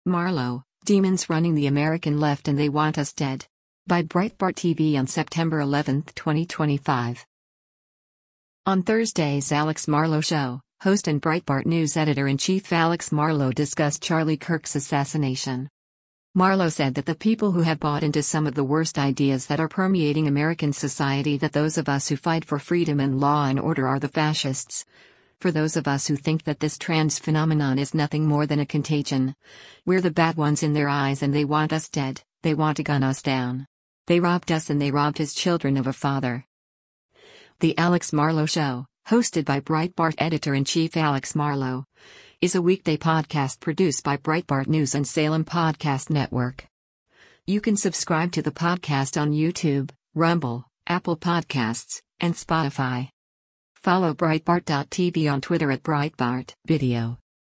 Marlowe, Demons Running the American Left and They Want Us Dead. By Breitbart TV on September 11, 2025. On Thursday's Alex Marlowe Show, host and Breitbart News editor-in-chief Alex Marlowe discussed Charlie Kirk's assassination. Marlowe said that the people who have bought into some of the worst ideas that are permeating American society, that those of us who fight for freedom and law and order are the fascists. For those of us who think that this trans phenomenon is nothing more than a contagion, we're the bad ones in their eyes and they want us dead, they want to gun us down. They robbed us and they robbed his children of a father. The Alex Marlowe Show, hosted by Breitbart editor-in-chief Alex Marlowe, is a weekday podcast produced by Breitbart News and Salem Podcast Network. You can subscribe to the podcast on YouTube, Rumble, Apple Podcasts, and Spotify. Follow Breitbart.tv on Twitter at Breitbart Video.